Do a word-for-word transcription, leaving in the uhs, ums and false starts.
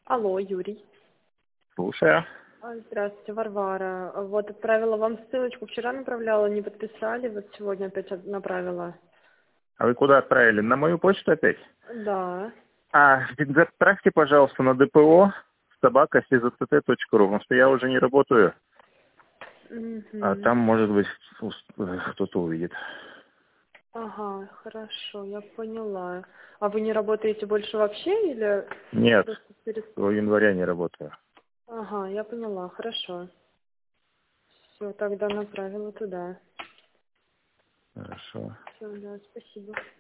Алло, Юрий. Слушаю. А, Здравствуйте, Варвара. Вот отправила вам ссылочку, вчера направляла, не подписали, вот сегодня опять от- направила. А вы куда отправили? На мою почту опять? Да. А, отправьте, пожалуйста, на ДПО собака сизцт точка ру, потому что я уже не работаю, а Мгм. там, может быть, ус- э, кто-то увидит. Ага, хорошо, я поняла. А вы не работаете больше вообще или Нет, просто перед... до января не работаю. Ага, я поняла, хорошо. Все, тогда направила туда. Хорошо. Все, да, спасибо.